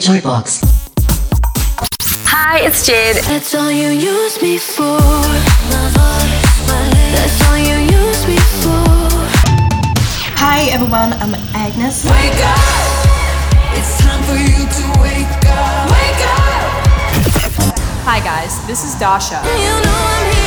Joybox. Hi, it's Jade. That's all you use me for. My voice, my lips. That's all you use me for. Hi everyone, I'm Agnes. Wake up! It's time for you to wake up. Wake up! Hi guys, this is Dasha. You know I'm here.